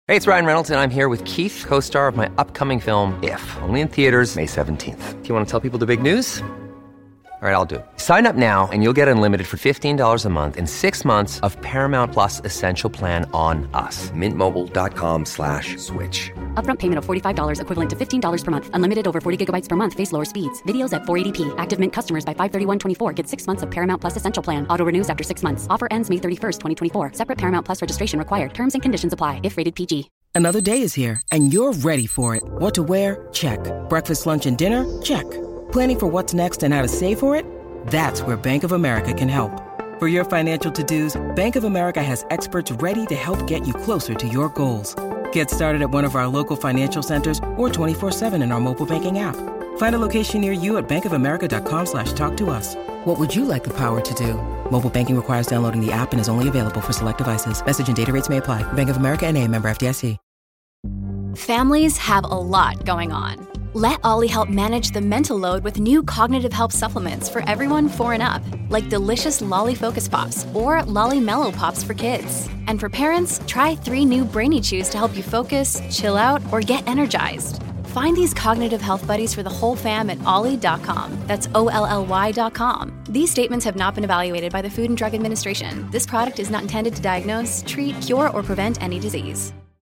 Hey, it's Ryan Reynolds, and I'm here with Keith, co-star of my upcoming film, If, only in theaters May 17th. Do you want to tell people the big news? All right, I'll do it. Sign up now and you'll get unlimited for $15 a month and 6 months of Paramount Plus Essential Plan on us. MintMobile.com/switch. Upfront payment of $45 equivalent to $15 per month. Unlimited over 40 gigabytes per month. Face lower speeds. Videos at 480p. Active Mint customers by 531.24 get 6 months of Paramount Plus Essential Plan. Auto renews after 6 months. Offer ends May 31st, 2024. Separate Paramount Plus registration required. Terms and conditions apply if rated PG. Another day is here, and you're ready for it. What to wear? Check. Breakfast, lunch, and dinner? Check. Planning for what's next and how to save for it? That's where Bank of America can help. For your financial to-dos, Bank of America has experts ready to help get you closer to your goals. Get started at one of our local financial centers or 24/7 in our mobile banking app. Find a location near you at bankofamerica.com/talktous. What would you like the power to do? Mobile banking requires downloading the app and is only available for select devices. Message and data rates may apply. Bank of America N.A., member FDIC. Families have a lot going on. Let Ollie help manage the mental load with new cognitive help supplements for everyone 4 and up, like delicious Lolly Focus Pops or Lolly Mellow Pops for kids. And for parents, try 3 new Brainy Chews to help you focus, chill out, or get energized. Find these cognitive health buddies for the whole fam at ollie.com. That's OLLY.com. These statements have not been evaluated by the Food and Drug Administration. This product is not intended to diagnose, treat, cure, or prevent any disease.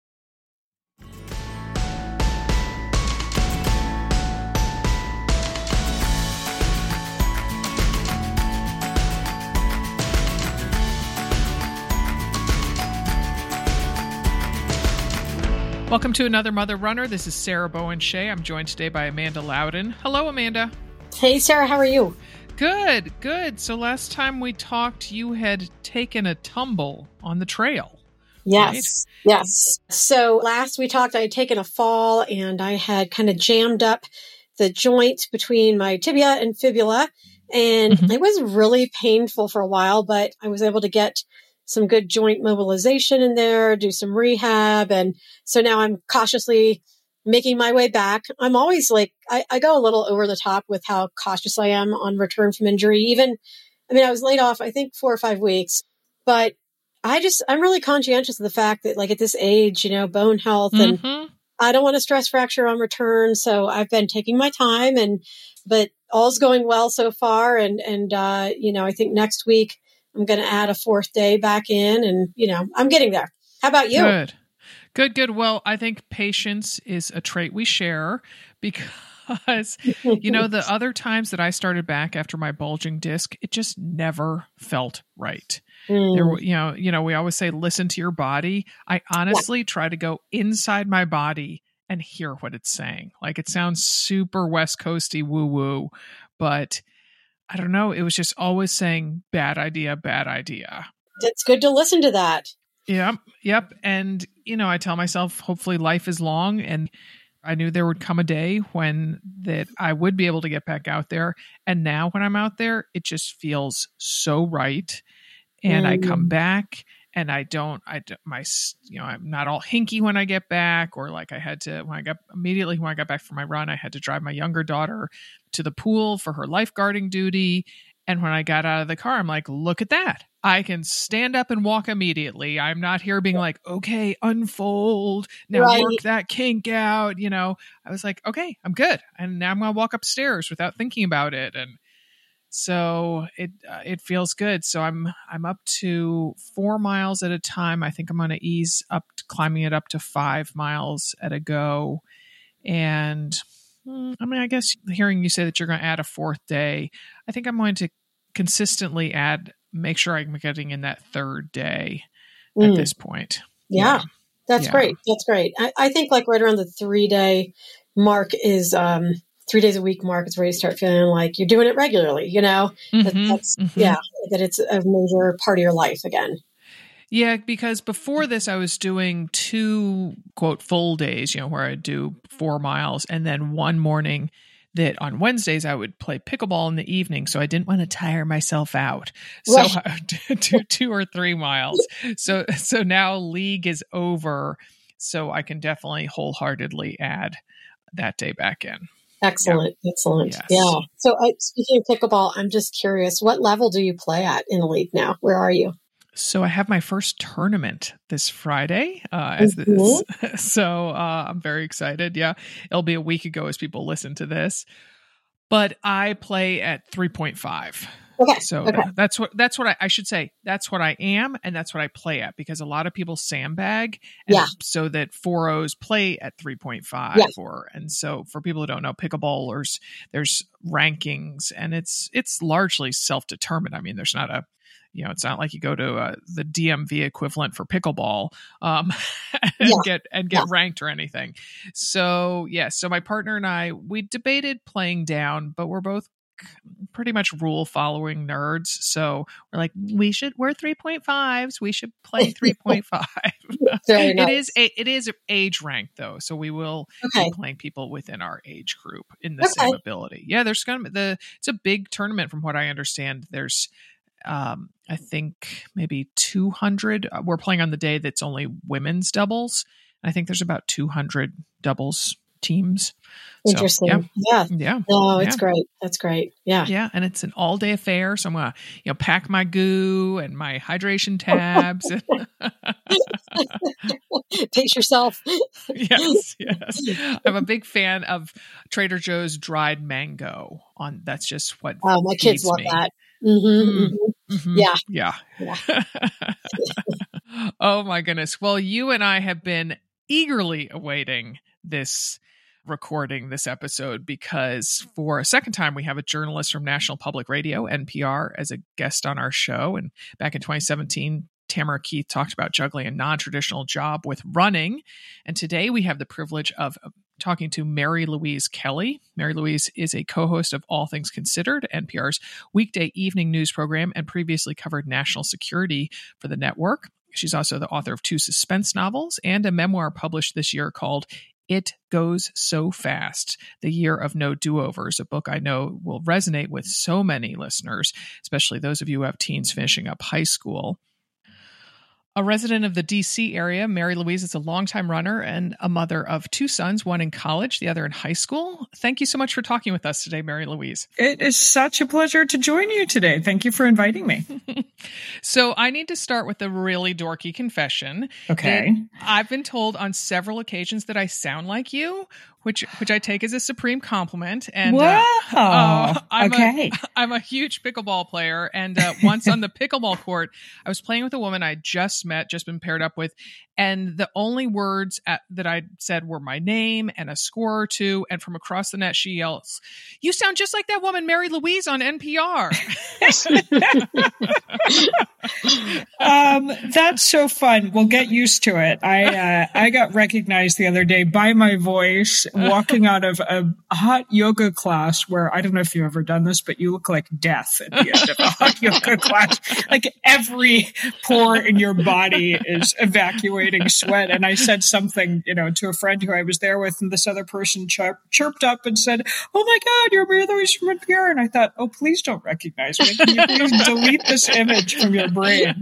Welcome to another Mother Runner. This is Sarah Bowen Shea. I'm joined today by Amanda Loudon. Hello, Amanda. Hey, Sarah. How are you? Good, good. So last time we talked, you had taken a tumble on the trail. Yes, right? Yes. So last we talked, I had taken a fall and I had kind of jammed up the joint between my tibia and fibula. And it was really painful for a while, but I was able to get some good joint mobilization in there, do some rehab. And so now I'm cautiously making my way back. I'm always like, I go a little over the top with how cautious I am on return from injury. I was laid off, I think 4 or 5 weeks, but I'm really conscientious of the fact that like at this age, bone health and I don't want to stress fracture on return. So I've been taking my time but all's going well so far. And I think next week, I'm going to add a 4th day back in and, I'm getting there. How about you? Good. Well, I think patience is a trait we share because, the other times that I started back after my bulging disc, it just never felt right. There, we always say, listen to your body. I honestly try to go inside my body and hear what it's saying. Like it sounds super West Coasty woo woo, but I don't know. It was just always saying bad idea, bad idea. It's good to listen to that. Yep. And, I tell myself, hopefully life is long. And I knew there would come a day when that I would be able to get back out there. And now when I'm out there, it just feels so right. And I come back and I'm not all hinky when I get back, or like I had to, when I got back from my run, I had to drive my younger daughter to the pool for her lifeguarding duty. And when I got out of the car, I'm like, look at that. I can stand up and walk immediately. I'm not here being like, okay, unfold. Now work that kink out. I was like, okay, I'm good. And now I'm going to walk upstairs without thinking about it. And so it feels good. So I'm up to 4 miles at a time. I think I'm going to ease up, climbing it up to 5 miles at a go. And I guess hearing you say that you're going to add a 4th day, I think I'm going to consistently make sure I'm getting in that 3rd day at this point. Yeah. That's great. That's great. I think like right around the 3-day mark is 3 days a week mark is where you start feeling like you're doing it regularly, that it's a major part of your life again. Yeah, because before this, I was doing 2, quote, full days, where I'd do 4 miles. And then one morning that on Wednesdays, I would play pickleball in the evening. So I didn't want to tire myself out. So I would do 2 or 3 miles. So now league is over. So I can definitely wholeheartedly add that day back in. Excellent. Yeah. Excellent. Yes. Yeah. So speaking of pickleball, I'm just curious, what level do you play at in the league now? Where are you? So I have my first tournament this Friday. So I'm very excited. Yeah, it'll be a week ago as people listen to this. But I play at 3.5. Okay. So that's what I should say. That's what I am, and that's what I play at, because a lot of people sandbag, so that 4Os play at 3.5. Yeah. And so for people who don't know, pickleballers, there's rankings, and it's largely self-determined. I mean, there's not a, it's not like you go to the DMV equivalent for pickleball and get ranked or anything. So so my partner and I, we debated playing down, but we're both pretty much rule following nerds. So we're like, we're 3.5s. We should play 3.5. Very nice. It is age ranked though. So we will be playing people within our age group in the same ability. Yeah. There's it's a big tournament from what I understand. There's, I think maybe 200. We're playing on the day that's only women's doubles. I think there's about 200 doubles teams. Interesting. So, yeah. Oh, it's great. That's great. Yeah. Yeah. And it's an all day affair. So I'm going to, pack my goo and my hydration tabs. Pace yourself. Yes. I'm a big fan of Trader Joe's dried mango. That's just what. Oh, my kids love that. Mm-hmm. Yeah. Oh my goodness. Well, you and I have been eagerly awaiting this episode, because for a second time we have a journalist from National Public Radio, NPR, as a guest on our show. And back in 2017, Tamara Keith talked about juggling a non-traditional job with running. And today we have the privilege of talking to Mary Louise Kelly. Mary Louise is a co-host of All Things Considered, NPR's weekday evening news program, and previously covered national security for the network. She's also the author of 2 suspense novels and a memoir published this year called It Goes So Fast, The Year of No Do-Overs, a book I know will resonate with so many listeners, especially those of you who have teens finishing up high school. A resident of the D.C. area, Mary Louise is a longtime runner and a mother of 2 sons, one in college, the other in high school. Thank you so much for talking with us today, Mary Louise. It is such a pleasure to join you today. Thank you for inviting me. So I need to start with a really dorky confession. Okay. I've been told on several occasions that I sound like you, which I take as a supreme compliment. And wow. I'm a huge pickleball player. And once on the pickleball court, I was playing with a woman I just been paired up with. And the only words that I said were my name and a score or 2. And from across the net, she yells, "You sound just like that woman, Mary Louise, on NPR." That's so fun. We'll get used to it. I got recognized the other day by my voice walking out of a hot yoga class where, I don't know if you've ever done this, but you look like death at the end of a hot yoga class. Like every pore in your body is evacuating sweat. And I said something, to a friend who I was there with, and this other person chirped up and said, "Oh my God, you're Mary Louise from NPR." And I thought, oh, please don't recognize me. Can you please delete this image from your brain?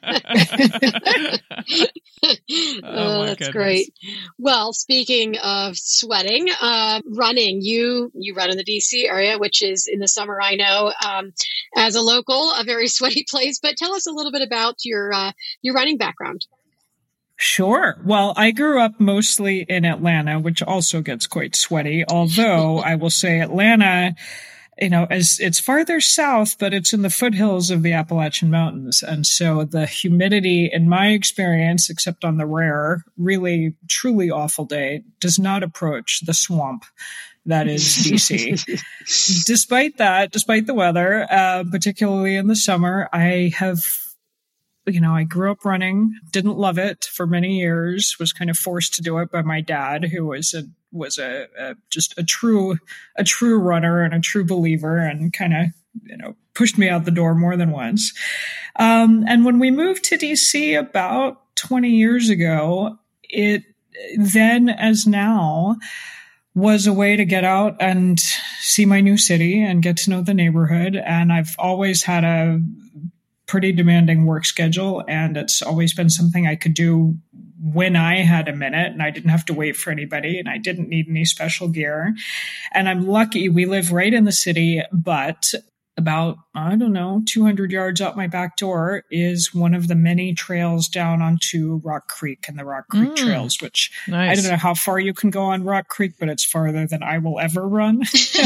Oh, that's great. Well, speaking of sweating, running, you run in the DC area, which is in the summer, I know, as a local, a very sweaty place. But tell us a little bit about your running background. Sure. Well, I grew up mostly in Atlanta, which also gets quite sweaty. Although I will say Atlanta, as it's farther south, but it's in the foothills of the Appalachian Mountains. And so the humidity, in my experience, except on the rare, really, truly awful day, does not approach the swamp that is DC. Despite the weather, particularly in the summer, I grew up running, didn't love it for many years, was kind of forced to do it by my dad, who was just a true runner and a true believer, and kind of, pushed me out the door more than once. And when we moved to DC about 20 years ago, it then as now was a way to get out and see my new city and get to know the neighborhood. And I've always had a pretty demanding work schedule, and it's always been something I could do when I had a minute, and I didn't have to wait for anybody, and I didn't need any special gear. And I'm lucky we live right in the city, but about, 200 yards out my back door is one of the many trails down onto Rock Creek and the Rock Creek trails, which nice. I don't know how far you can go on Rock Creek, but it's farther than I will ever run.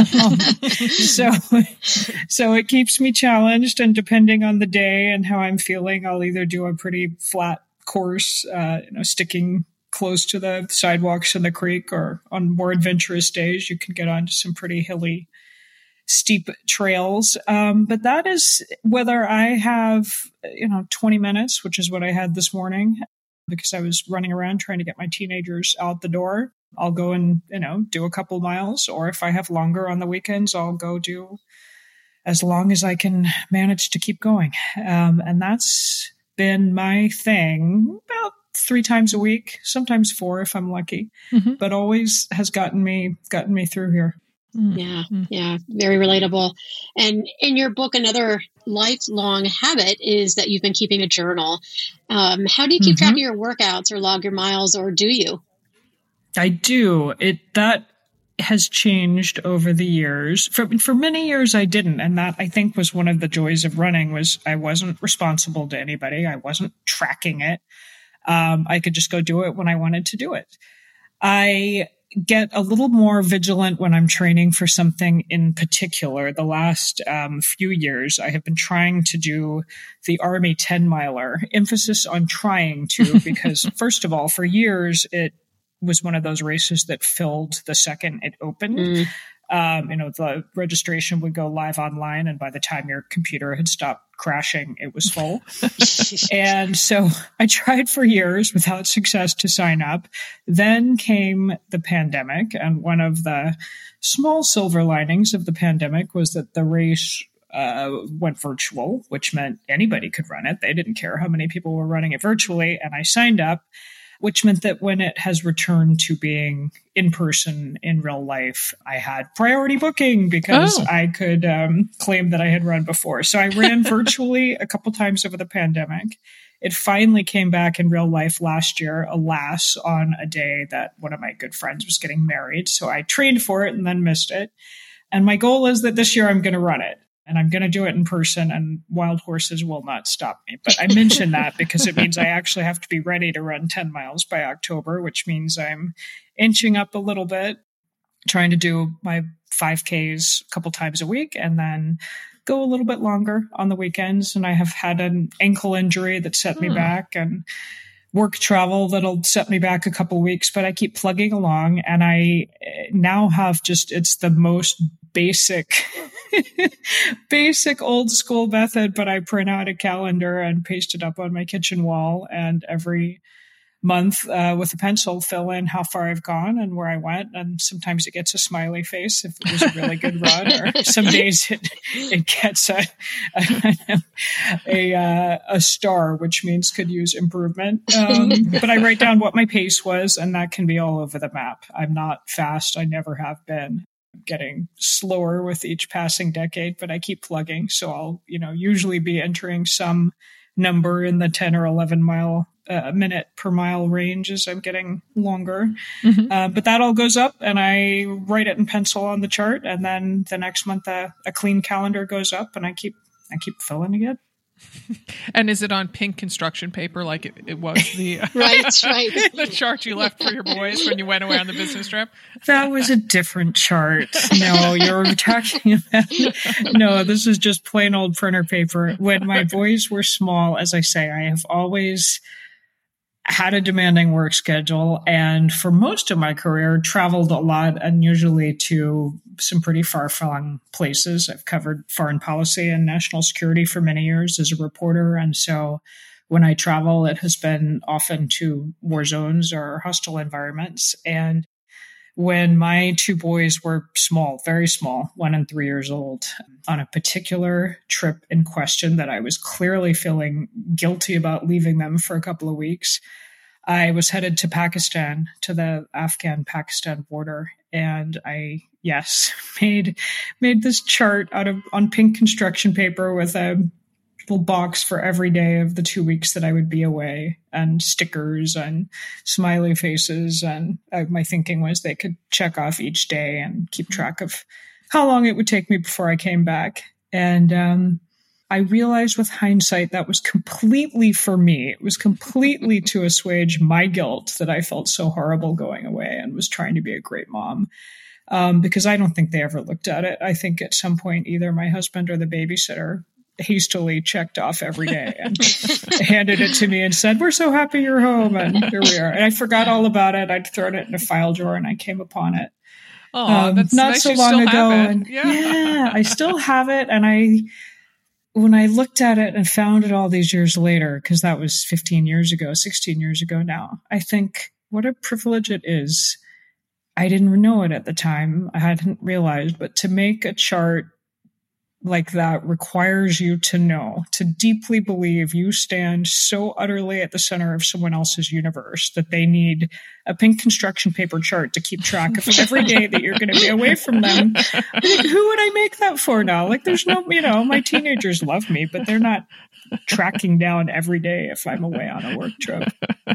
So it keeps me challenged, and depending on the day and how I'm feeling, I'll either do a pretty flat course, sticking close to the sidewalks in the creek, or on more adventurous days, you can get onto some pretty hilly, steep trails. But that is whether I have, 20 minutes, which is what I had this morning, because I was running around trying to get my teenagers out the door. I'll go and, do a couple miles, or if I have longer on the weekends, I'll go do as long as I can manage to keep going. And that's been my thing about 3 times a week, sometimes 4 if I'm lucky, but always has gotten me through here. Yeah. Very relatable. And in your book, another lifelong habit is that you've been keeping a journal. How do you keep track of your workouts or log your miles, or do you? I do. That has changed over the years. For many years, I didn't. And that, I think, was one of the joys of running, was I wasn't responsible to anybody. I wasn't tracking it. I could just go do it when I wanted to do it. I get a little more vigilant when I'm training for something in particular. The last few years, I have been trying to do the Army 10-miler, emphasis on trying to, because first of all, for years, it was one of those races that filled the second it opened. The registration would go live online, and by the time your computer had stopped crashing, it was full. And so I tried for years without success to sign up. Then came the pandemic, and one of the small silver linings of the pandemic was that the race went virtual, which meant anybody could run it. They didn't care how many people were running it virtually, and I signed up, which meant that when it has returned to being in person in real life, I had priority booking because I could claim that I had run before. So I ran virtually a couple times over the pandemic. It finally came back in real life last year, alas, on a day that one of my good friends was getting married. So I trained for it and then missed it. And my goal is that this year I'm going to run it. And I'm going to do it in person, and wild horses will not stop me. But I mention that because it means I actually have to be ready to run 10 miles by October, which means I'm inching up a little bit, trying to do my 5Ks a couple times a week, and then go a little bit longer on the weekends. And I have had an ankle injury that set me back, and work travel that'll set me back a couple weeks, but I keep plugging along, and I now have it's the most basic old school method, but I print out a calendar and paste it up on my kitchen wall, and every month with a pencil fill in how far I've gone and where I went. And sometimes it gets a smiley face if it was a really good run, or some days it gets a star, which means could use improvement. But I write down what my pace was, and that can be all over the map. I'm not fast. I never have been. Getting slower with each passing decade, but I keep plugging. So I'll, usually be entering some number in the 10 or 11 minute per mile range as I'm getting longer. But that all goes up, and I write it in pencil on the chart. And then the next month, a clean calendar goes up, and I keep filling it. And is it on pink construction paper like it was the right the chart you left for your boys when you went away on the business trip? That was a different chart. No, you're talking about no, this is just plain old printer paper. When my boys were small, as I say, I have always had a demanding work schedule, and for most of my career traveled a lot, and usually to some pretty far-flung places. I've covered foreign policy and national security for many years as a reporter, and so when I travel, it has been often to war zones or hostile environments. And when my 2 boys were small, very small, 1 and 3 years old, on a particular trip in question that I was clearly feeling guilty about leaving them for a couple of weeks, I was headed to Pakistan, to the Afghan-Pakistan border. And I, made this chart on pink construction paper with a little box for every day of the 2 weeks that I would be away, and stickers and smiley faces. And my thinking was they could check off each day and keep track of how long it would take me before I came back. And I realized with hindsight that was completely for me. It was completely to assuage my guilt that I felt so horrible going away and was trying to be a great mom. Because I don't think they ever looked at it. I think at some point, either my husband or the babysitter hastily checked off every day and handed it to me and said, "We're so happy you're home." And here we are. And I forgot all about it. I'd thrown it in a file drawer and I came upon it. Oh, that's not nice so you long still ago. have it. And yeah, I still have it. And when I looked at it and found it all these years later, because that was 15 years ago, 16 years ago now, I think what a privilege it is. I didn't know it at the time. I hadn't realized, but to make a chart like that requires you to know, to deeply believe you stand so utterly at the center of someone else's universe that they need a pink construction paper chart to keep track of every day that you're going to be away from them. I think, who would I make that for now? Like, there's no, my teenagers love me, but they're not tracking down every day if I'm away on a work trip.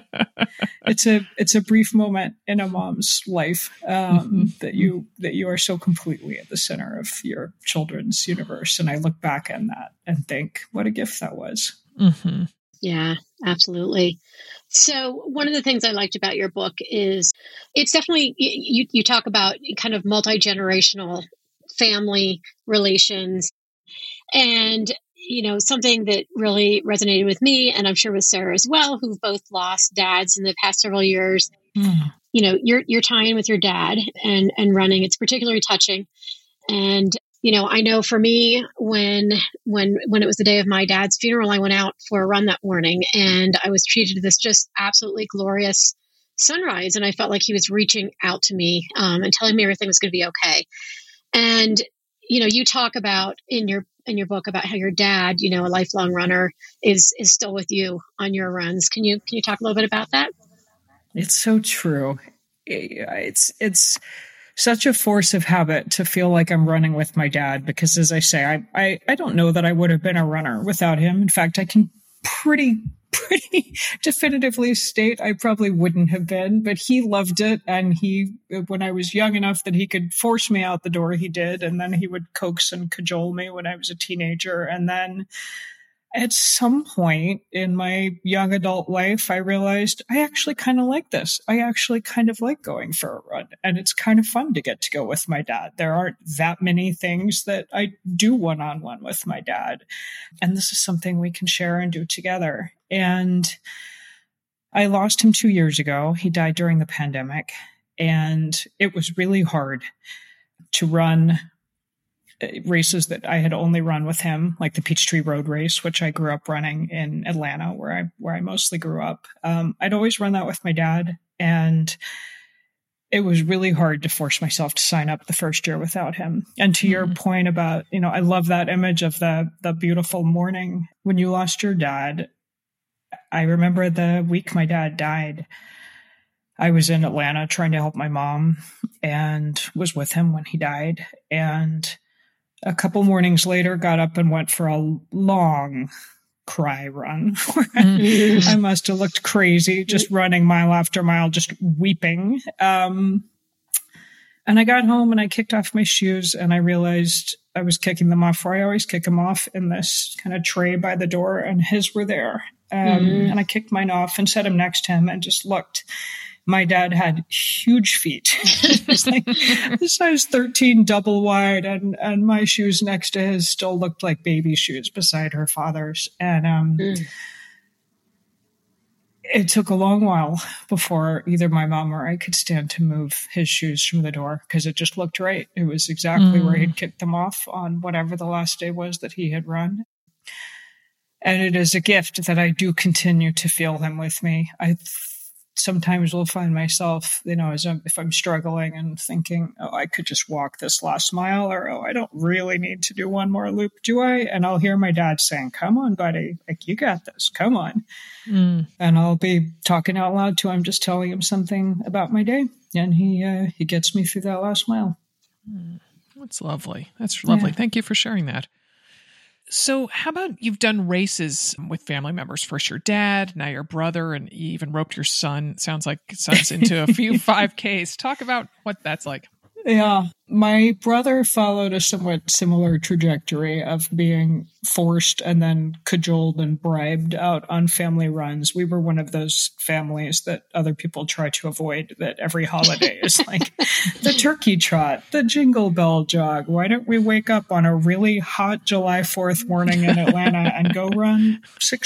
It's a brief moment in a mom's life that you are so completely at the center of your children's universe. And I look back on that and think, what a gift that was. Mm-hmm. Yeah, absolutely. So one of the things I liked about your book is it's definitely, you talk about kind of multi-generational family relations. And something that really resonated with me, and I'm sure with Sarah as well, who've both lost dads in the past several years. Your time with your dad and running, it's particularly touching. And, I know for me, when it was the day of my dad's funeral, I went out for a run that morning and I was treated to this just absolutely glorious sunrise. And I felt like he was reaching out to me and telling me everything was going to be okay. And, you talk about in your book about how your dad, a lifelong runner, is still with you on your runs. Can you talk a little bit about that? It's so true. It's such a force of habit to feel like I'm running with my dad, because as I say, I don't know that I would have been a runner without him. In fact, I can pretty definitively state I probably wouldn't have been, but he loved it. And when I was young enough that he could force me out the door, he did. And then he would coax and cajole me when I was a teenager. And then at some point in my young adult life, I realized I actually kind of like this. I actually kind of like going for a run. And it's kind of fun to get to go with my dad. There aren't that many things that I do one-on-one with my dad. And this is something we can share and do together. And I lost him 2 years ago. He died during the pandemic. And it was really hard to run races that I had only run with him, like the Peachtree Road Race, which I grew up running in Atlanta, where I mostly grew up. I'd always run that with my dad, and it was really hard to force myself to sign up the first year without him. And to your point about, I love that image of the beautiful morning when you lost your dad. I remember the week my dad died, I was in Atlanta trying to help my mom and was with him when he died. And a couple mornings later, got up and went for a long cry run. I must have looked crazy, just running mile after mile, just weeping. And I got home and I kicked off my shoes and I realized I was kicking them off where I always kick them off, in this kind of tray by the door, and his were there. And I kicked mine off and set him next to him and just looked. My dad had huge feet. It was like a size 13 double wide, and my shoes next to his still looked like baby shoes beside her father's. And it took a long while before either my mom or I could stand to move his shoes from the door, because it just looked right. It was exactly where he'd kicked them off on whatever the last day was that he had run. And it is a gift that I do continue to feel him with me. I sometimes will find myself, if I'm struggling and thinking, oh, I could just walk this last mile, or, oh, I don't really need to do one more loop, do I? And I'll hear my dad saying, come on, buddy, like, you got this, come on. And I'll be talking out loud to him, just telling him something about my day. And he gets me through that last mile. That's lovely. That's lovely. Yeah. Thank you for sharing that. So how about you've done races with family members? First your dad, now your brother, and you even roped your son. Sounds like son's into a few 5Ks. Talk about what that's like. Yeah. My brother followed a somewhat similar trajectory of being forced and then cajoled and bribed out on family runs. We were one of those families that other people try to avoid, that every holiday is like the turkey trot, the jingle bell jog. Why don't we wake up on a really hot July 4th morning in Atlanta and go run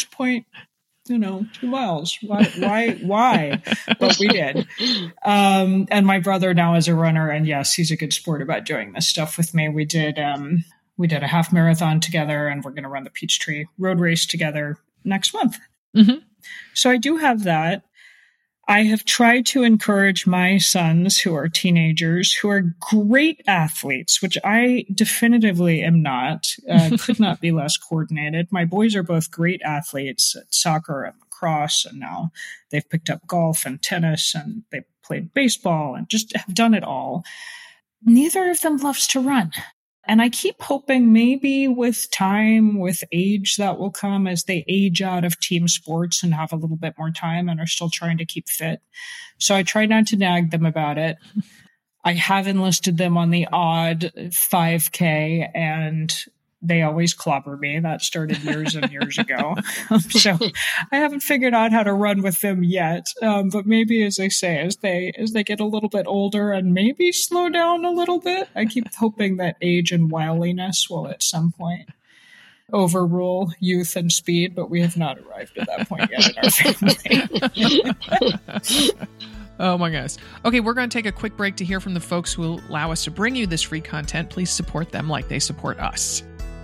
2 miles. Why? But we did. And my brother now is a runner, and yes, he's a good sport about doing this stuff with me. We did a half marathon together, and we're going to run the Peachtree Road Race together next month. Mm-hmm. So I do have that. I have tried to encourage my sons, who are teenagers, who are great athletes, which I definitively am not, could not be less coordinated. My boys are both great athletes at soccer and lacrosse, and now they've picked up golf and tennis, and they played baseball and just have done it all. Neither of them loves to run. And I keep hoping maybe with time, with age, that will come as they age out of team sports and have a little bit more time and are still trying to keep fit. So I try not to nag them about it. I have enlisted them on the odd 5K, and they always clobber me. That started years and years ago. So I haven't figured out how to run with them yet. But maybe, as I say, as they get a little bit older and maybe slow down a little bit, I keep hoping that age and wiliness will at some point overrule youth and speed, but we have not arrived at that point yet in our family. Oh my gosh. Okay, we're going to take a quick break to hear from the folks who will allow us to bring you this free content. Please support them like they support us.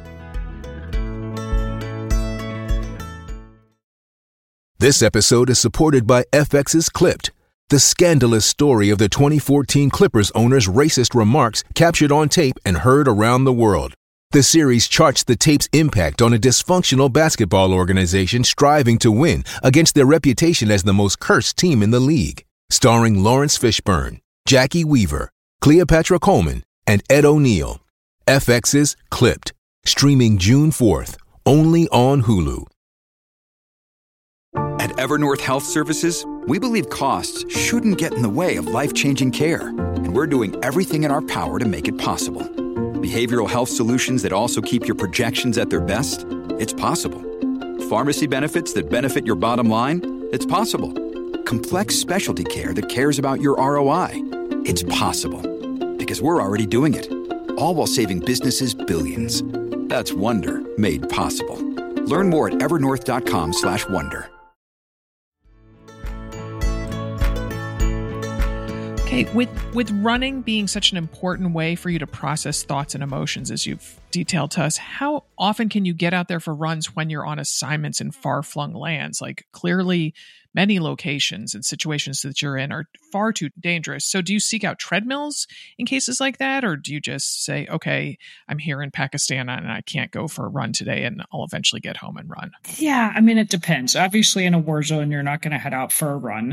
This episode is supported by FX's Clipped, the scandalous story of the 2014 Clippers owner's racist remarks captured on tape and heard around the world. The series charts the tape's impact on a dysfunctional basketball organization striving to win against their reputation as the most cursed team in the league. Starring Lawrence Fishburne, Jackie Weaver, Cleopatra Coleman, and Ed O'Neill. FX's Clipped, streaming June 4th, only on Hulu. At Evernorth Health Services, we believe costs shouldn't get in the way of life-changing care, and we're doing everything in our power to make it possible. Behavioral health solutions that also keep your projections at their best? It's possible. Pharmacy benefits that benefit your bottom line? It's possible. Complex specialty care that cares about your ROI? It's possible. Because we're already doing it. All while saving businesses billions. That's Wonder made possible. Learn more at evernorth.com/wonder. Okay, with running being such an important way for you to process thoughts and emotions, as you've detailed to us, how often can you get out there for runs when you're on assignments in far-flung lands? Like, clearly, many locations and situations that you're in are far too dangerous. So do you seek out treadmills in cases like that? Or do you just say, okay, I'm here in Pakistan and I can't go for a run today, and I'll eventually get home and run? Yeah, I mean, it depends. Obviously, in a war zone, you're not going to head out for a run.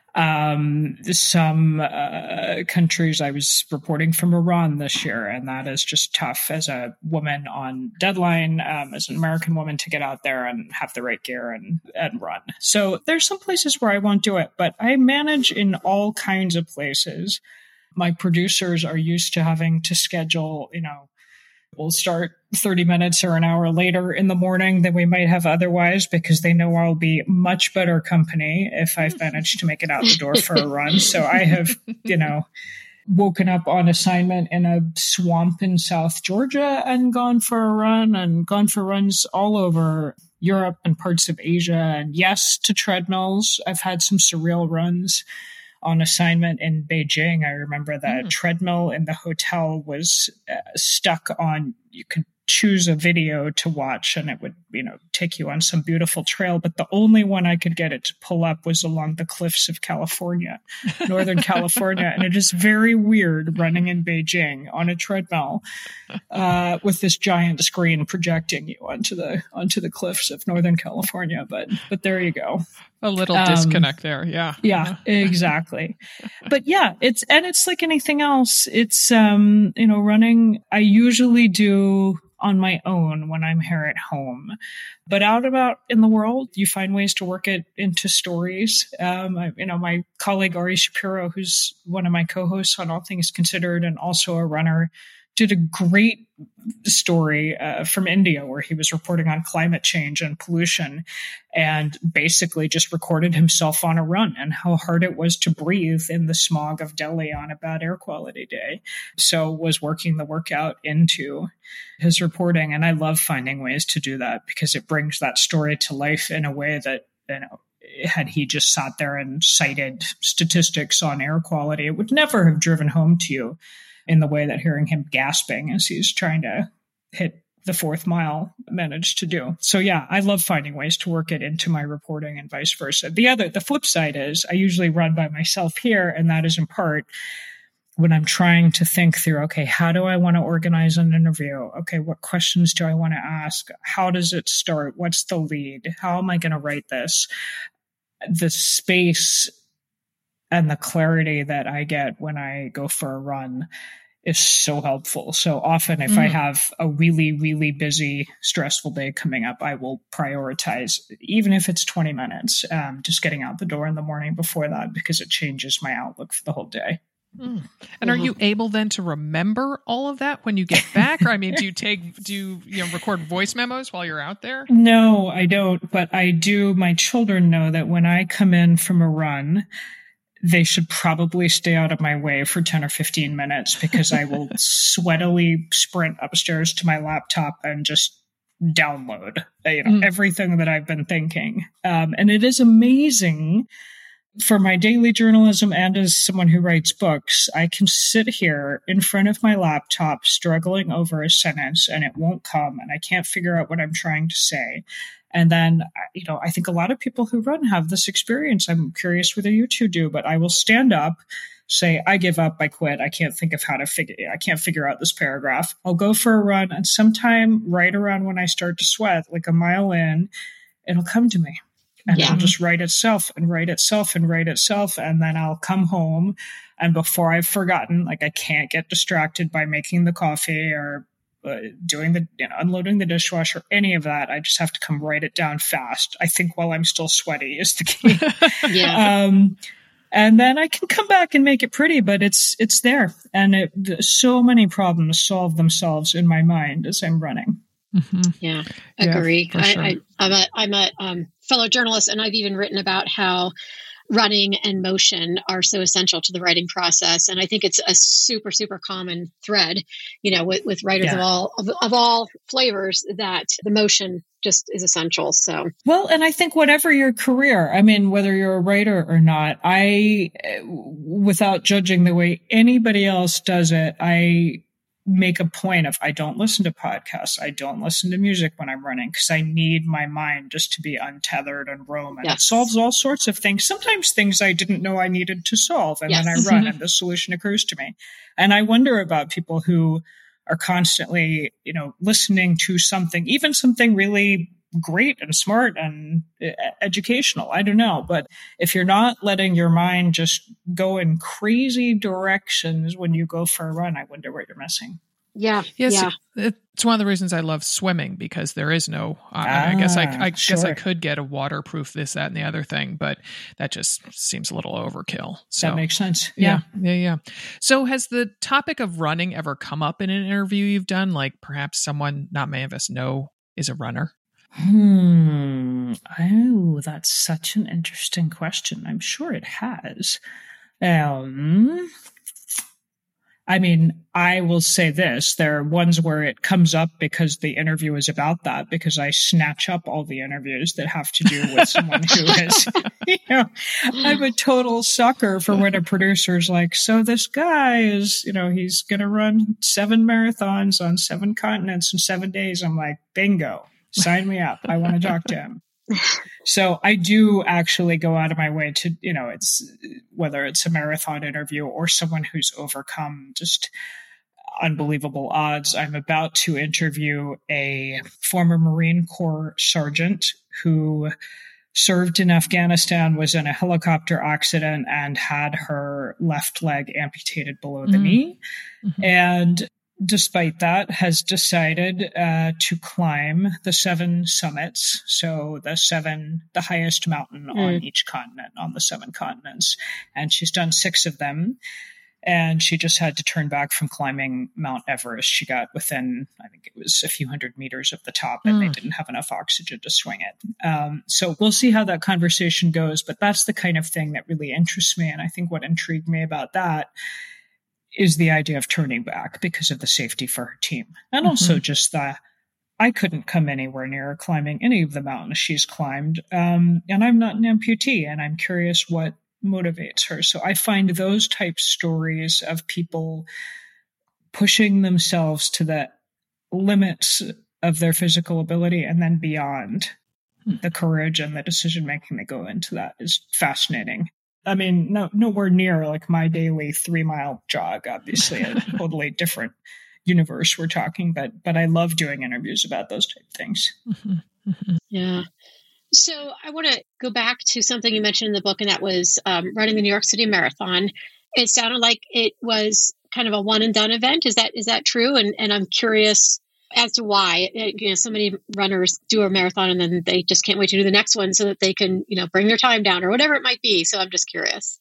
Some countries, I was reporting from Iran this year, and that is just tough as a woman on deadline, as an American woman, to get out there and have the right gear and run. So there's some places where I won't do it, but I manage in all kinds of places. My producers are used to having to schedule, we'll start 30 minutes or an hour later in the morning than we might have otherwise, because they know I'll be much better company if I've managed to make it out the door for a run. So I have, woken up on assignment in a swamp in South Georgia and gone for a run, and gone for runs all over Europe and parts of Asia. And yes, to treadmills. I've had some surreal runs on assignment in Beijing. I remember the treadmill in the hotel was stuck on, you could choose a video to watch and it would, take you on some beautiful trail. But the only one I could get it to pull up was along the cliffs of California, Northern California. And it is very weird running in Beijing on a treadmill with this giant screen projecting you onto the cliffs of Northern California. But there you go. A little disconnect there. Yeah. Yeah, exactly. But yeah, it's like anything else. It's, running. I usually do on my own when I'm here at home. But out about in the world, you find ways to work it into stories. My colleague Ari Shapiro, who's one of my co-hosts on All Things Considered and also a runner, did a great story from India where he was reporting on climate change and pollution and basically just recorded himself on a run and how hard it was to breathe in the smog of Delhi on a bad air quality day. So was working the workout into his reporting. And I love finding ways to do that because it brings that story to life in a way that, had he just sat there and cited statistics on air quality, it would never have driven home to you in the way that hearing him gasping as he's trying to hit the 4th mile managed to do. So yeah, I love finding ways to work it into my reporting and vice versa. The flip side is I usually run by myself here, and that is in part when I'm trying to think through, okay, how do I want to organize an interview? Okay, what questions do I want to ask? How does it start? What's the lead? How am I going to write this? The space and the clarity that I get when I go for a run is so helpful. So often if I have a really, really busy, stressful day coming up, I will prioritize, even if it's 20 minutes, just getting out the door in the morning before that, because it changes my outlook for the whole day. And are you able then to remember all of that when you get back? Or I mean, do you record voice memos while you're out there? No, I don't. But I do. My children know that when I come in from a run, they should probably stay out of my way for 10 or 15 minutes because I will sweatily sprint upstairs to my laptop and just download, everything that I've been thinking. And it is amazing for my daily journalism and as someone who writes books. I can sit here in front of my laptop struggling over a sentence and it won't come and I can't figure out what I'm trying to say. And then, I think a lot of people who run have this experience. I'm curious whether you two do, but I will stand up, say, I give up, I quit. I can't figure out this paragraph. I'll go for a run. And sometime right around when I start to sweat, like a mile in, it'll come to me. And it'll just write itself and write itself and write itself. And then I'll come home. And before I've forgotten, I can't get distracted by making the coffee or doing the unloading the dishwasher, any of that. I just have to come write it down fast. I think while I'm still sweaty is the key. And then I can come back and make it pretty, but it's there. And so many problems solve themselves in my mind as I'm running. Mm-hmm. Yeah, agree. Yeah, sure. I'm a fellow journalist, and I've even written about how running and motion are so essential to the writing process. And I think it's a super, super common thread, with writers of all flavors, that the motion just is essential. So, well, and I think whatever your career, whether you're a writer or not, without judging the way anybody else does it, I make a point of, I don't listen to podcasts. I don't listen to music when I'm running because I need my mind just to be untethered and roam. And it solves all sorts of things. Sometimes things I didn't know I needed to solve. And then I run and the solution occurs to me. And I wonder about people who are constantly, listening to something, even something really great and smart and educational. I don't know. But if you're not letting your mind just go in crazy directions when you go for a run, I wonder what you're missing. Yeah. Yes. Yeah. It's one of the reasons I love swimming, because there is no, I guess I could get a waterproof this, that, and the other thing, but that just seems a little overkill. So that makes sense. Yeah. So has the topic of running ever come up in an interview you've done? Like perhaps someone not many of us know is a runner? Oh, that's such an interesting question. I'm sure it has. I will say this. There are ones where it comes up because the interview is about that, because I snatch up all the interviews that have to do with someone who is, I'm a total sucker for when a producer's like, so this guy is, he's going to run 7 marathons on 7 continents in 7 days. I'm like, bingo. Sign me up. I want to talk to him. So I do actually go out of my way to, it's whether it's a marathon interview or someone who's overcome just unbelievable odds. I'm about to interview a former Marine Corps sergeant who served in Afghanistan, was in a helicopter accident, and had her left leg amputated below the knee. Mm-hmm. And despite that, has decided to climb the 7 summits. So the highest mountain on each continent, on the 7 continents. And she's done 6 of them. And she just had to turn back from climbing Mount Everest. She got within, I think it was a few hundred meters of the top, and they didn't have enough oxygen to swing it. So we'll see how that conversation goes. But that's the kind of thing that really interests me. And I think what intrigued me about that is the idea of turning back because of the safety for her team. And also just I couldn't come anywhere near climbing any of the mountains she's climbed. And I'm not an amputee, and I'm curious what motivates her. So I find those type stories of people pushing themselves to the limits of their physical ability and then beyond, the courage and the decision making that go into that is fascinating. I mean, nowhere near like my daily 3-mile jog, obviously a totally different universe we're talking, but I love doing interviews about those type of things. Yeah. So I want to go back to something you mentioned in the book, and that was running the New York City Marathon. It sounded like it was kind of a one and done event. Is that true? And I'm curious as to why. So many runners do a marathon and then they just can't wait to do the next one so that they can, bring their time down or whatever it might be. So I'm just curious.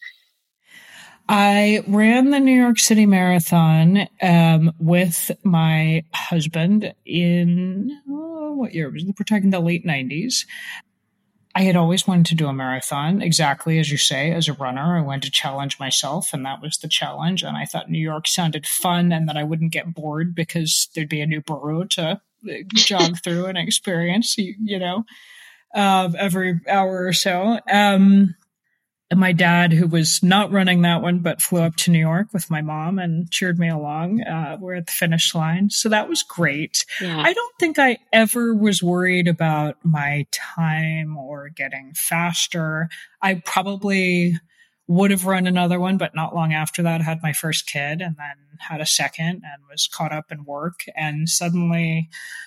I ran the New York City Marathon with my husband in, what year was it? We're talking the late 90s. I had always wanted to do a marathon, exactly as you say. As a runner, I wanted to challenge myself, and that was the challenge. And I thought New York sounded fun and that I wouldn't get bored because there'd be a new borough to jog through and experience, every hour or so. And my dad, who was not running that one, but flew up to New York with my mom and cheered me along. We're at the finish line. So that was great. Yeah. I don't think I ever was worried about my time or getting faster. I probably would have run another one, but not long after that, I had my first kid and then had a second and was caught up in work. And suddenly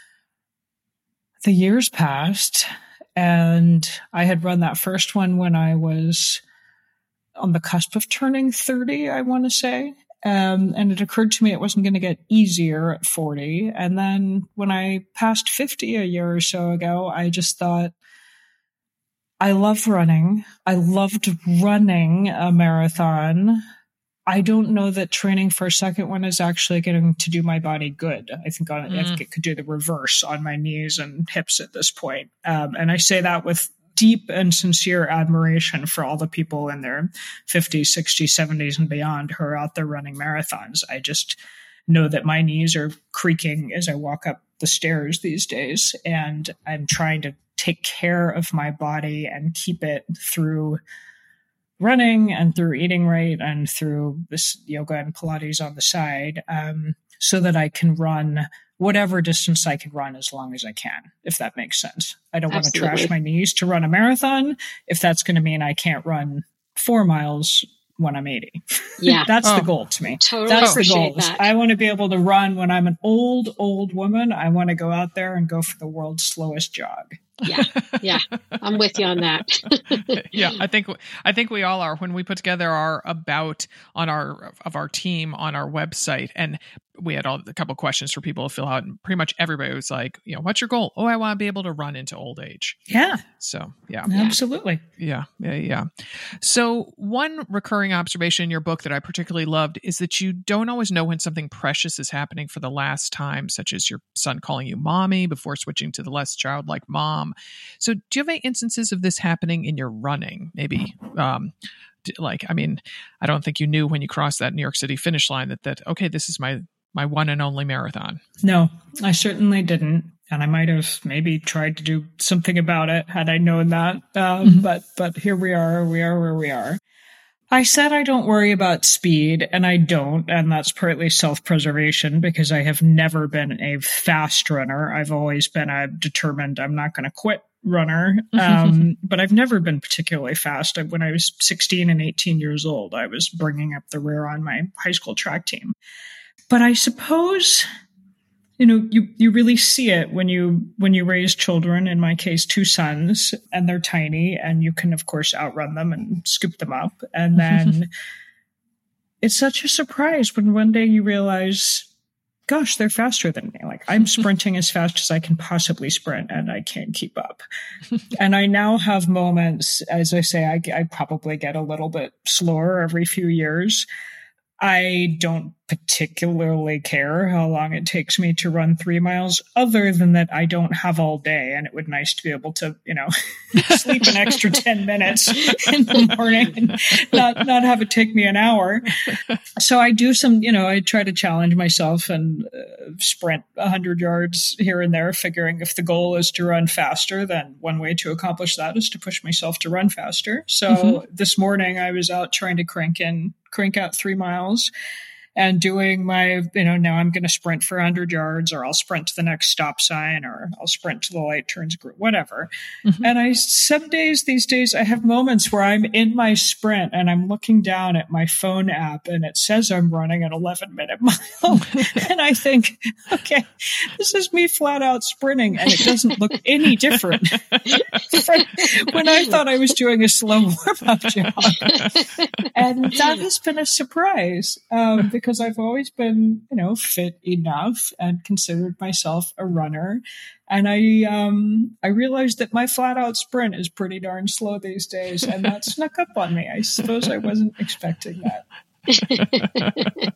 the years passed, and I had run that first one when I was on the cusp of turning 30, I want to say. And it occurred to me it wasn't going to get easier at 40. And then when I passed 50 a year or so ago, I just thought, I love running. I loved running a marathon. I don't know that training for a second one is actually going to do my body good. I think it could do the reverse on my knees and hips at this point. And I say that with deep and sincere admiration for all the people in their 50s, 60s, 70s, and beyond who are out there running marathons. I just know that my knees are creaking as I walk up the stairs these days, and I'm trying to take care of my body and keep it through running and through eating right and through this yoga and Pilates on the side, so that I can run whatever distance I can run as long as I can, if that makes sense. I don't want to trash my knees to run a marathon if that's going to mean I can't run 4 miles when I'm 80. Yeah. That's the goal to me. Totally. That's the goal. That. I want to be able to run when I'm an old woman. I want to go out there and go for the world's slowest jog. Yeah. I'm with you on that. Yeah, I think we all are. When we put together our about of our team on our website, and we had a couple questions for people to fill out, and pretty much everybody was like, what's your goal? Oh, I want to be able to run into old age. Yeah. So yeah, absolutely. Yeah. So one recurring observation in your book that I particularly loved is that you don't always know when something precious is happening for the last time, such as your son calling you mommy before switching to the less childlike mom. So do you have any instances of this happening in your running? Maybe, I don't think you knew when you crossed that New York City finish line that okay, this is my one and only marathon. No, I certainly didn't. And I might have maybe tried to do something about it had I known that. But here we are where we are. I said I don't worry about speed, and I don't, and that's partly self-preservation because I have never been a fast runner. I've always been a determined, I'm not going to quit runner, but I've never been particularly fast. When I was 16 and 18 years old, I was bringing up the rear on my high school track team. But I suppose, you really see it when you raise children, in my case, 2 sons, and they're tiny, and you can, of course, outrun them and scoop them up. And then it's such a surprise when one day you realize gosh, they're faster than me. Like, I'm sprinting as fast as I can possibly sprint, and I can't keep up. And I now have moments, as I say, I probably get a little bit slower every few years. I don't particularly care how long it takes me to run 3 miles, other than that I don't have all day, and it would be nice to be able to, sleep an extra 10 minutes in the morning and not have it take me an hour. So I do some, I try to challenge myself and sprint 100 yards here and there, figuring if the goal is to run faster, then one way to accomplish that is to push myself to run faster. So this morning I was out trying to crank out 3 miles. And doing my, now I'm going to sprint for 100 yards, or I'll sprint to the next stop sign, or I'll sprint to the light turns group, whatever. And some days, these days, I have moments where I'm in my sprint and I'm looking down at my phone app and it says I'm running an 11-minute mile. And I think, okay, this is me flat out sprinting, and it doesn't look any different from when I thought I was doing a slow warm-up jog. And that has been a surprise, because I've always been, fit enough and considered myself a runner. And I realized that my flat out sprint is pretty darn slow these days, and that snuck up on me. I suppose I wasn't expecting that.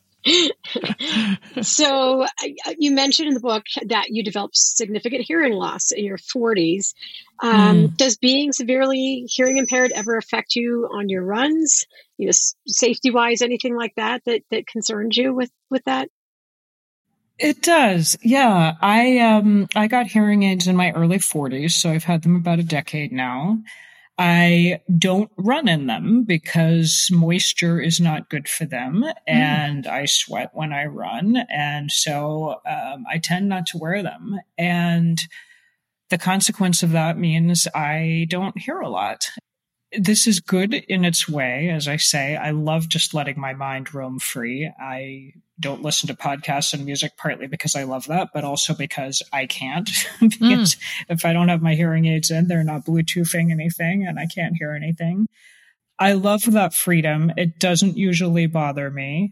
So you mentioned in the book that you developed significant hearing loss in your 40s. Does being severely hearing impaired ever affect you on your runs? Safety wise, anything like that concerns you with that? It does. Yeah. I got hearing aids in my early 40s, so I've had them about a decade now. I don't run in them because moisture is not good for them, and I sweat when I run. And so I tend not to wear them. And the consequence of that means I don't hear a lot. This is good in its way. As I say, I love just letting my mind roam free. I don't listen to podcasts and music partly because I love that, but also because I can't. Because if I don't have my hearing aids in, they're not Bluetoothing anything and I can't hear anything. I love that freedom. It doesn't usually bother me.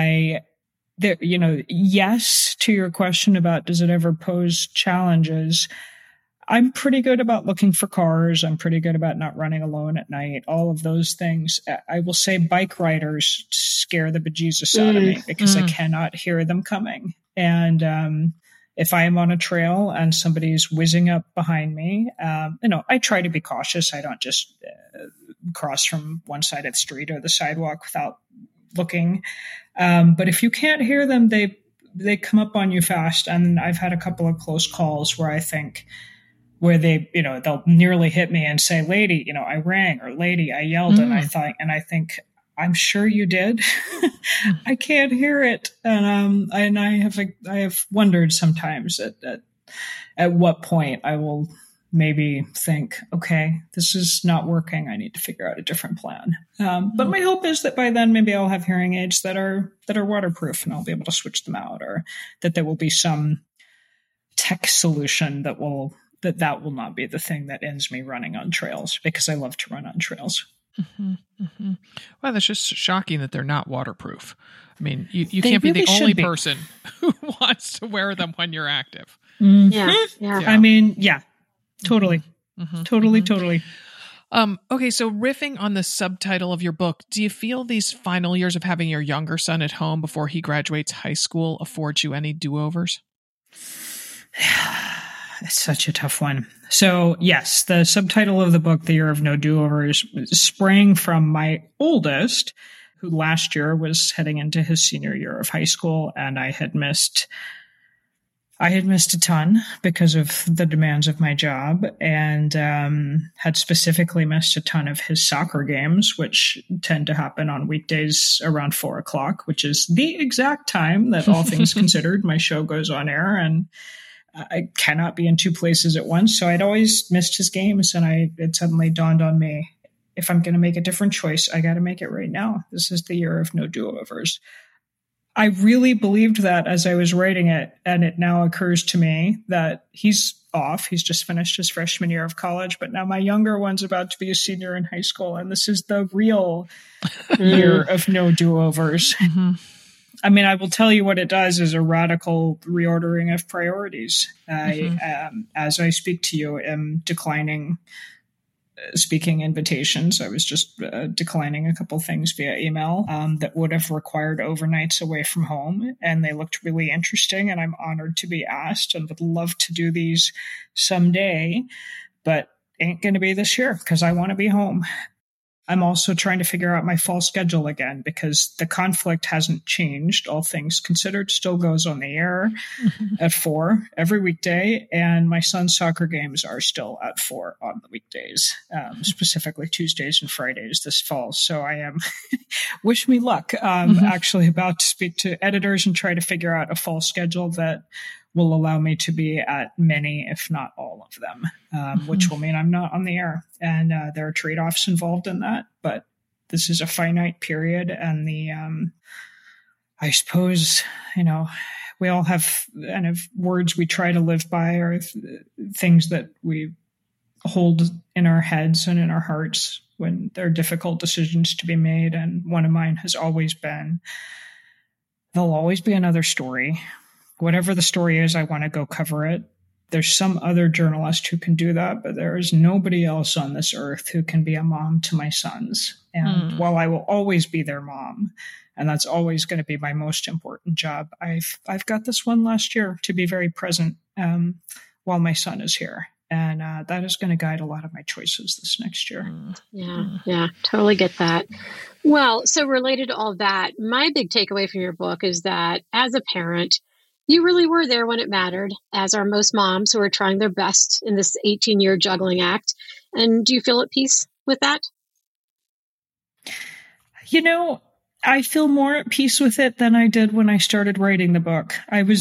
Yes, to your question about does it ever pose challenges, I'm pretty good about looking for cars. I'm pretty good about not running alone at night. All of those things. I will say bike riders scare the bejesus out of me because I cannot hear them coming. And if I am on a trail and somebody's whizzing up behind me, I try to be cautious. I don't just cross from one side of the street or the sidewalk without looking. But if you can't hear them, they come up on you fast. And I've had a couple of close calls where they'll nearly hit me and say, lady, I rang, or lady, I yelled. And I think, I'm sure you did. I can't hear it. And I have wondered sometimes at what point I will maybe think, okay, this is not working. I need to figure out a different plan. But my hope is that by then maybe I'll have hearing aids that are waterproof and I'll be able to switch them out, or that there will be some tech solution that will not be the thing that ends me running on trails, because I love to run on trails. Well, that's just shocking that they're not waterproof. I mean, you can't be the only person who wants to wear them when you're active. Yeah. I mean, yeah, totally. Totally. Okay, so riffing on the subtitle of your book, do you feel these final years of having your younger son at home before he graduates high school affords you any do-overs? It's such a tough one. So yes, the subtitle of the book, The Year of No Do-Overs, sprang from my oldest, who last year was heading into his senior year of high school, and I had missed a ton because of the demands of my job, and had specifically missed a ton of his soccer games, which tend to happen on weekdays around 4:00, which is the exact time that, all things considered, my show goes on air, and I cannot be in two places at once. So I'd always missed his games, and it suddenly dawned on me, if I'm going to make a different choice, I got to make it right now. This is the year of no do-overs. I really believed that as I was writing it, and it now occurs to me that he's off. He's just finished his freshman year of college, but now my younger one's about to be a senior in high school, and this is the real year of no do-overs. I mean, I will tell you what it does is a radical reordering of priorities. As I speak to you, am declining speaking invitations. I was just declining a couple things via email that would have required overnights away from home, and they looked really interesting, and I'm honored to be asked and would love to do these someday, but ain't going to be this year because I want to be home. I'm also trying to figure out my fall schedule again because the conflict hasn't changed. All things considered still goes on the air at 4 every weekday. And my son's soccer games are still at 4 on the weekdays, specifically Tuesdays and Fridays this fall. So I am, wish me luck. Actually about to speak to editors and try to figure out a fall schedule that will allow me to be at many, if not all of them, which will mean I'm not on the air. And there are trade-offs involved in that, but this is a finite period. And I suppose, we all have kind of words we try to live by or things that we hold in our heads and in our hearts when there are difficult decisions to be made. And one of mine has always been, there'll always be another story. Whatever the story is, I want to go cover it. There's some other journalist who can do that, but there is nobody else on this earth who can be a mom to my sons. And while I will always be their mom, and that's always going to be my most important job, I've got this one last year to be very present while my son is here. And that is going to guide a lot of my choices this next year. Yeah, totally get that. Well, so related to all that, my big takeaway from your book is that as a parent, you really were there when it mattered, as are most moms who are trying their best in this 18-year juggling act. And do you feel at peace with that? I feel more at peace with it than I did when I started writing the book. I was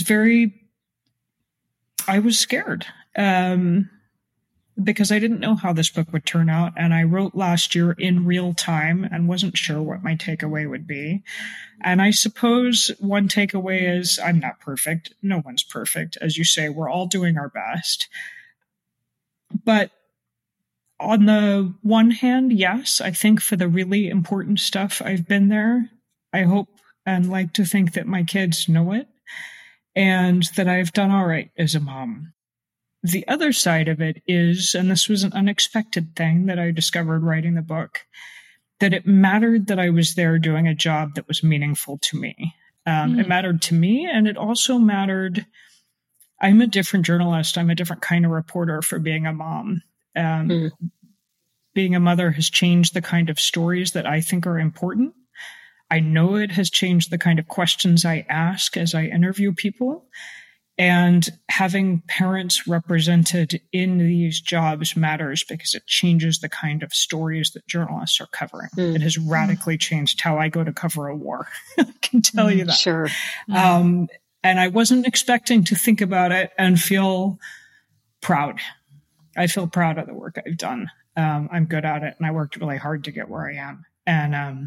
scared because I didn't know how this book would turn out. And I wrote last year in real time and wasn't sure what my takeaway would be. And I suppose one takeaway is I'm not perfect. No one's perfect. As you say, we're all doing our best. But on the one hand, yes, I think for the really important stuff, I've been there. I hope and like to think that my kids know it and that I've done all right as a mom. The other side of it is, and this was an unexpected thing that I discovered writing the book, that it mattered that I was there doing a job that was meaningful to me. It mattered to me, and it also mattered. I'm a different journalist. I'm a different kind of reporter for being a mom. Being a mother has changed the kind of stories that I think are important. I know it has changed the kind of questions I ask as I interview people. And having parents represented in these jobs matters because it changes the kind of stories that journalists are covering. It has radically changed how I go to cover a war. I can tell you that. Sure. And I wasn't expecting to think about it and feel proud. I feel proud of the work I've done. I'm good at it, and I worked really hard to get where I am. And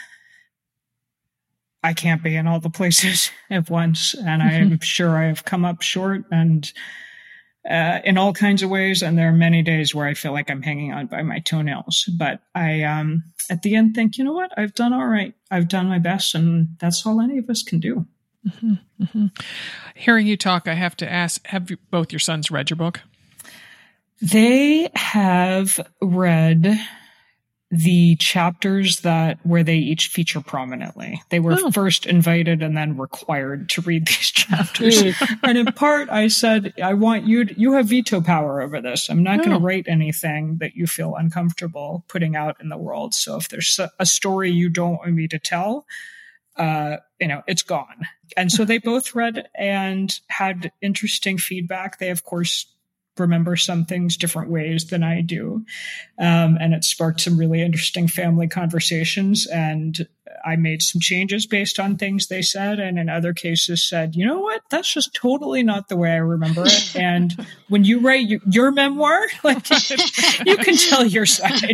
I can't be in all the places at once, and I'm sure I have come up short and in all kinds of ways, and there are many days where I feel like I'm hanging on by my toenails. But I, at the end, think, you know what? I've done all right. I've done my best, and that's all any of us can do. Hearing you talk, I have to ask, have both your sons read your book? They have read the chapters where they each feature prominently. They were first invited and then required to read these chapters. And in part, I said, I want you have veto power over this. I'm not going to write anything that you feel uncomfortable putting out in the world. So if there's a story you don't want me to tell, it's gone. And so they both read and had interesting feedback. They, of course, remember some things different ways than I do. And it sparked some really interesting family conversations. And I made some changes based on things they said. And in other cases said, you know what, that's just totally not the way I remember it. And when you write your memoir, like you can tell your side.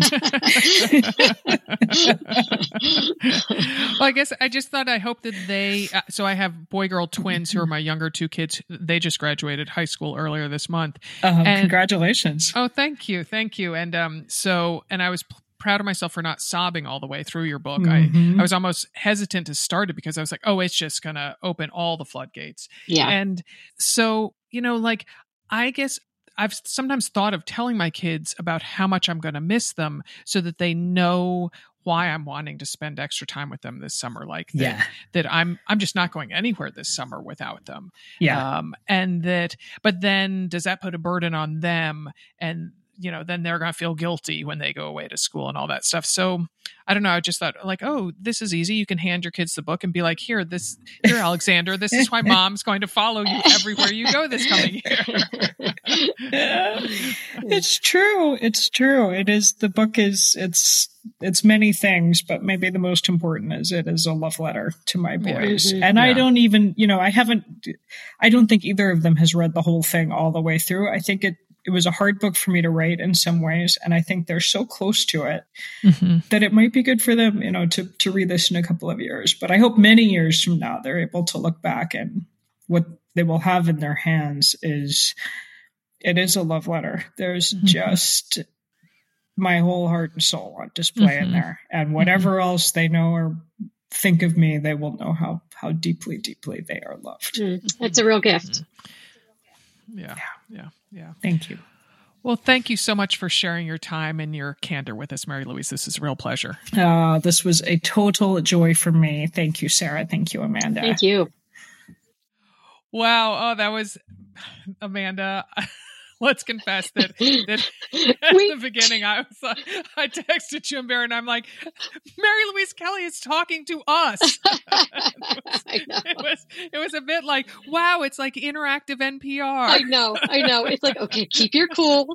Well, I guess I just thought I hope that so I have boy-girl twins who are my younger two kids. They just graduated high school earlier this month. Congratulations. Oh, thank you. Thank you. And, and I was proud of myself for not sobbing all the way through your book. I was almost hesitant to start it because I was like, oh, it's just going to open all the floodgates. Yeah. And so, like, I guess I've sometimes thought of telling my kids about how much I'm going to miss them so that they know why I'm wanting to spend extra time with them this summer. Like that I'm just not going anywhere this summer without them. Yeah. But then does that put a burden on them? And, then they're going to feel guilty when they go away to school and all that stuff. So I don't know. I just thought like, oh, this is easy. You can hand your kids the book and be like, here, Alexander, this is why mom's going to follow you everywhere you go this coming year. It's true. It's true. It is. The book is, it's many things, but maybe the most important is it is a love letter to my boys. Yeah. And I don't even, I don't think either of them has read the whole thing all the way through. I think it was a hard book for me to write in some ways. And I think they're so close to it that it might be good for them, to read this in a couple of years. But I hope many years from now, they're able to look back and what they will have in their hands it is a love letter. There's just my whole heart and soul on display in there. And whatever else they know or think of me, they will know how deeply, deeply they are loved. It's a real gift. Yeah. Thank you. Well, thank you so much for sharing your time and your candor with us, Mary Louise. This is a real pleasure. This was a total joy for me. Thank you, Sarah. Thank you, Amanda. Thank you. Wow. Oh, that was Amanda. Let's confess that at the beginning, I texted Jim Barron and I'm like, Mary Louise Kelly is talking to us. I know. It was a bit like, wow, it's like interactive NPR. I know. It's like, okay, keep your cool.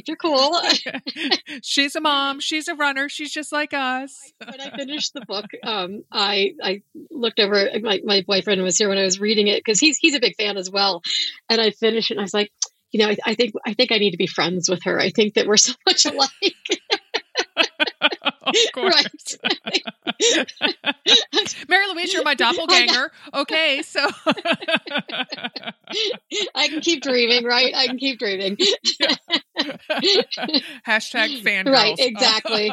She's a mom. She's a runner. She's just like us. When I finished the book, I looked over. My boyfriend was here when I was reading it because he's a big fan as well. And I finished it and I was like, I think I need to be friends with her. I think that we're so much alike. Of course. Mary Louise, you're my doppelganger. Okay, so I can keep dreaming, right? I can keep dreaming. Hashtag fangirls. Right, exactly.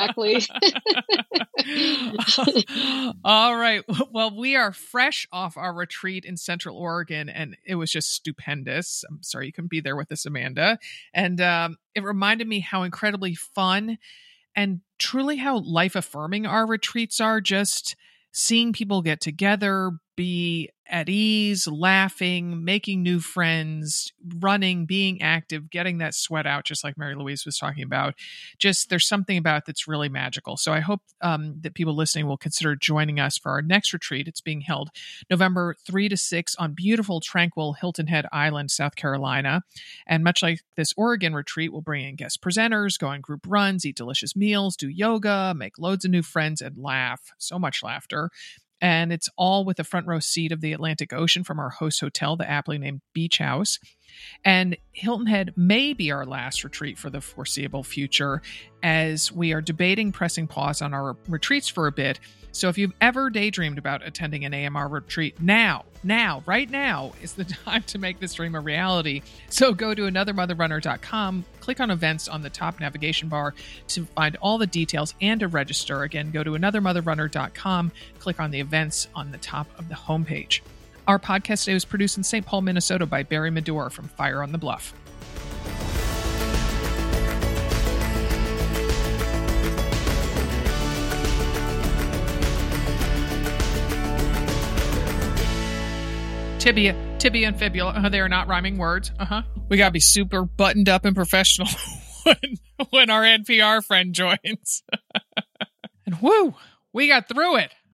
All right. Well, we are fresh off our retreat in Central Oregon, and it was just stupendous. I'm sorry you couldn't be there with us, Amanda. And it reminded me how incredibly fun and truly how life-affirming our retreats are. Just seeing people get together, be at ease, laughing, making new friends, running, being active, getting that sweat out, just like Mary Louise was talking about. Just there's something about it that's really magical. So I hope that people listening will consider joining us for our next retreat. It's being held November 3 to 6 on beautiful, tranquil Hilton Head Island, South Carolina. And much like this Oregon retreat, we'll bring in guest presenters, go on group runs, eat delicious meals, do yoga, make loads of new friends, and laugh. So much laughter. And it's all with a front row seat of the Atlantic Ocean from our host hotel, the aptly named Beach House. And Hilton Head may be our last retreat for the foreseeable future, as we are debating pressing pause on our retreats for a bit. So if you've ever daydreamed about attending an AMR retreat, right now is the time to make this dream a reality. So go to anothermotherrunner.com, click on events on the top navigation bar to find all the details and to register. Again, go to anothermotherrunner.com, click on the events on the top of the homepage. Our podcast today was produced in St. Paul, Minnesota by Barry Medore from Fire on the Bluff. Tibia and fibula. They are not rhyming words. We got to be super buttoned up and professional when our NPR friend joins. And whoo, we got through it.